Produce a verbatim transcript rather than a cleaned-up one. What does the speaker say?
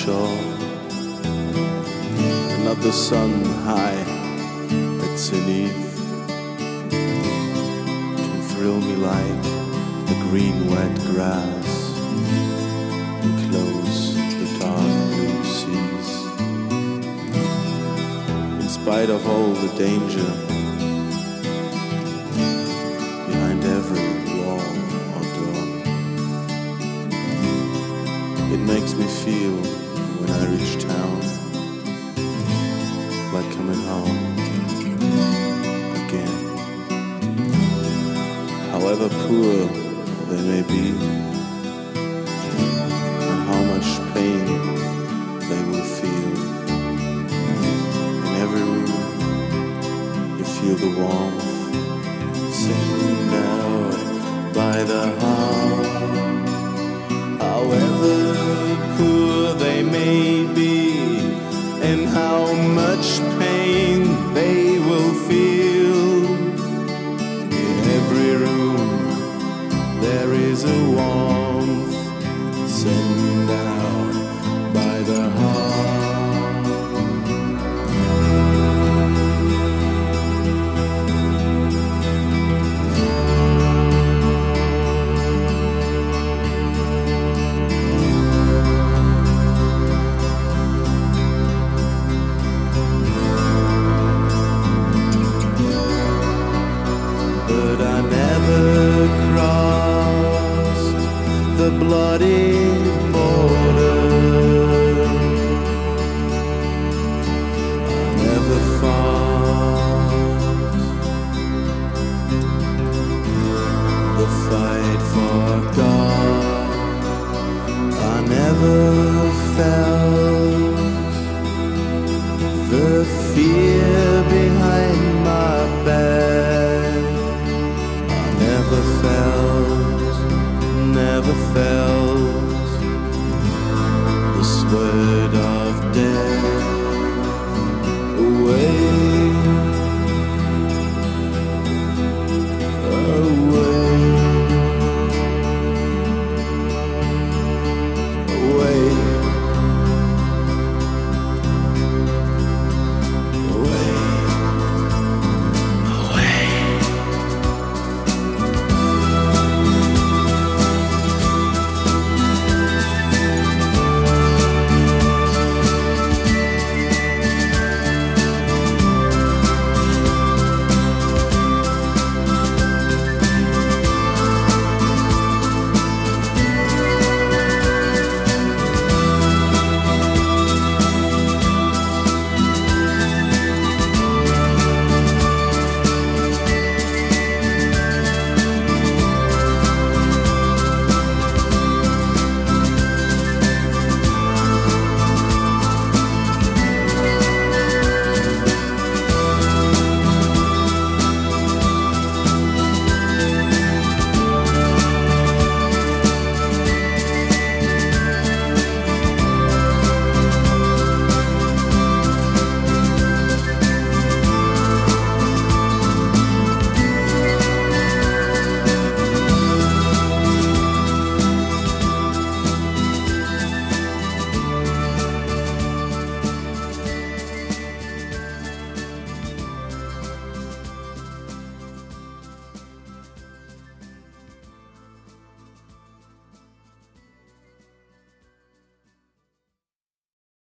shore, and not the sun high at Tenerife can thrill me like the green wet grass and close the dark blue seas. In spite of all the danger behind every wall or door, it makes me feel when I reach town like coming home again. However poor they may be, and how much pain they will feel, in every room you feel the warmth sitting out by the heart. However poor they may be, and how much pain they will feel, in every room there is a warmth sent out by the heart. But I never crossed the bloody border. I never fought the fight for God. I never felt the fear behind my back. Never felt, never felt the sword of death away.